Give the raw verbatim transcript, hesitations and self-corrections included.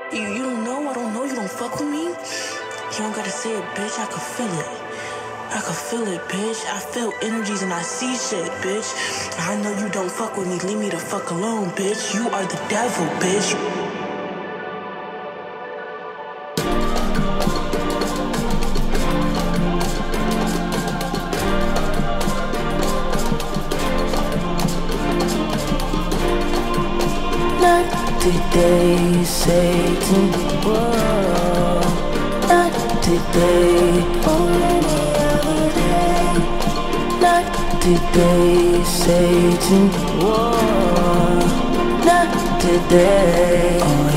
You, you don't know, I don't know, you don't fuck with me? You don't gotta say it, bitch, I can feel it. I can feel it, bitch. I feel energies and I see shit, bitch. I know you don't fuck with me, leave me the fuck alone, bitch. You are the devil, bitch. Not today, Satan. Whoa. Not today. Only other day. Not today, Satan. Whoa. Not today. Oh,